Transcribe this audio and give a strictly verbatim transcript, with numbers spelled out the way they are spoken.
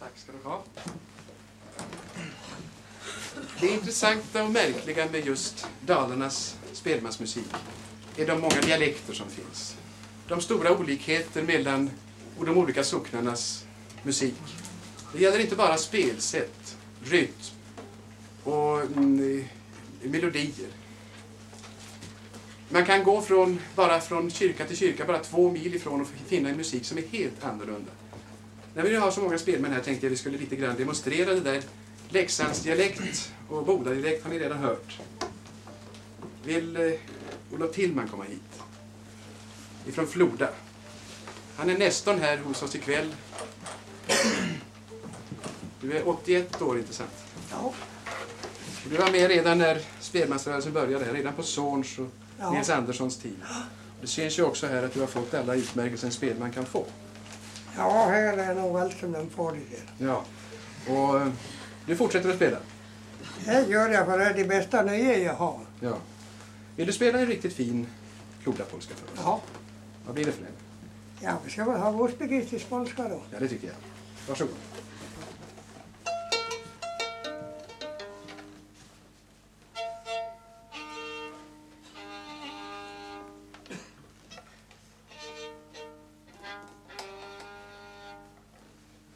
Tack ska du ha. Det intressanta och märkliga med just Dalarnas spelmansmusik är de många dialekter som finns. De stora olikheter mellan de olika socknarnas musik. Det gäller inte bara spelsätt, rytm och mm, melodier. Man kan gå från, bara från kyrka till kyrka, bara två mil ifrån och finna en musik som är helt annorlunda. När vi nu har så många spelmän här tänkte jag vi skulle lite grann demonstrera det där. Leksands dialekt och Bodadialekt har ni redan hört. Vill eh, Olof Tillman komma hit? Ifrån Floda. Han är nästan här hos oss ikväll. Du är åttioett år, inte sant? Ja. Du var med redan när spelmansrörelsen började, redan på Zorns och Ja. Nils Anderssons tid. Det syns ju också här att du har fått alla utmärkelser en spelman kan få. Ja, här är nog allt som de får det. Ja, och eh, du fortsätter att spela. Det gör jag för det är det bästa nöje jag har. Ja. Vill du spela en riktigt fin Flodapolska för oss? Ja. Vad blir det för en? Ja, vi ska väl ha vårsbegriffspoliska då. Ja, det tycker jag. Varsågod.